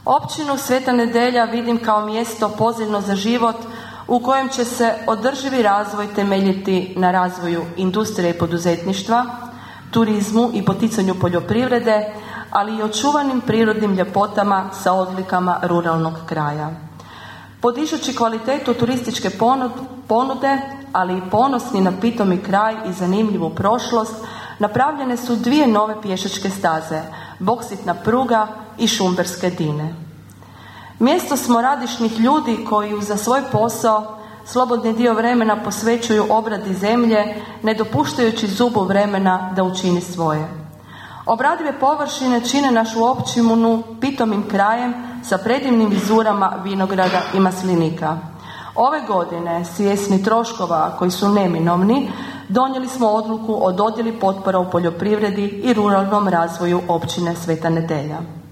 Općinu Sveta Nedelja vidim kao mjesto pozivno za život u kojem će se održivi razvoj temeljiti na razvoju industrije i poduzetništva, turizmu i poticanju poljoprivrede, ali i očuvanim prirodnim ljepotama sa odlikama ruralnog kraja. Podižući kvalitetu turističke ponude, ali i ponosni na pitomi kraj i zanimljivu prošlost, napravljene su 2 nove pješačke staze, boksitna pruga i šumberske dine. Mjesto smo radišnih ljudi koji za svoj posao slobodni dio vremena posvećuju obradi zemlje, ne dopuštajući zubu vremena da učini svoje. Obradive površine čine našu općinu pitomim krajem sa predivnim vizurama vinograda i maslinika. Ove godine, svjesni troškova koji su neminovni, donijeli smo odluku o dodjeli potpora u poljoprivredi i ruralnom razvoju općine Sveta Nedelja.